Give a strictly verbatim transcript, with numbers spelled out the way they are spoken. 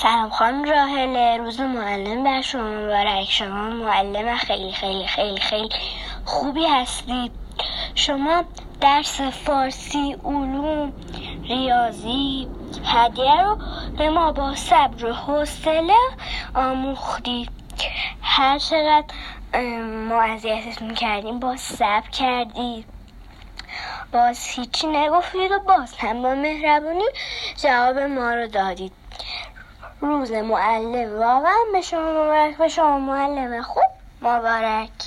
سلام خانم راحله، روز معلم بر شما مبارک. شما معلم خیلی خیلی خیلی خیلی خوبی هستید. شما درس فارسی، علوم، ریاضی، هدیه رو به ما با صبر و حوصله آموختید. هر چقدر ما اذیتتون کردیم باز صبر کردید، باز هیچی نگفتید و باز هم با مهربونی جواب ما رو دادید. روز معلم واقعا به شما مبارک، به شما معلم خوب مبارک.